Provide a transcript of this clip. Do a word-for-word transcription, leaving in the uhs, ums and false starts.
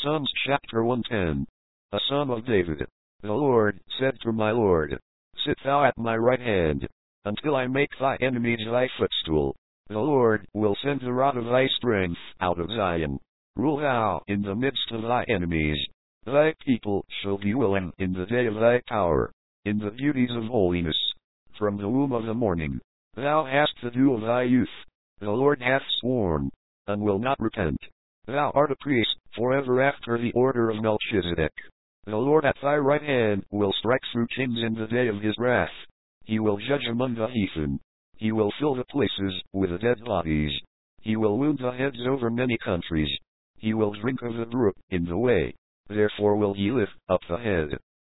Psalms chapter one ten. A Psalm of David. The Lord said to my Lord, Sit thou at my right hand, until I make thy enemies thy footstool. The Lord will send the rod of thy strength out of Zion. Rule thou in the midst of thy enemies. Thy people shall be willing in the day of thy power, in the beauties of holiness. From the womb of the morning, thou hast the dew of thy youth. The Lord hath sworn, and will not repent. Thou art a priest forever after the order of Melchizedek. The Lord at thy right hand will strike through kings in the day of his wrath. He will judge among the heathen. He will fill the places with dead bodies. He will wound the heads over many countries. He will drink of the brook in the way. Therefore will he lift up the head.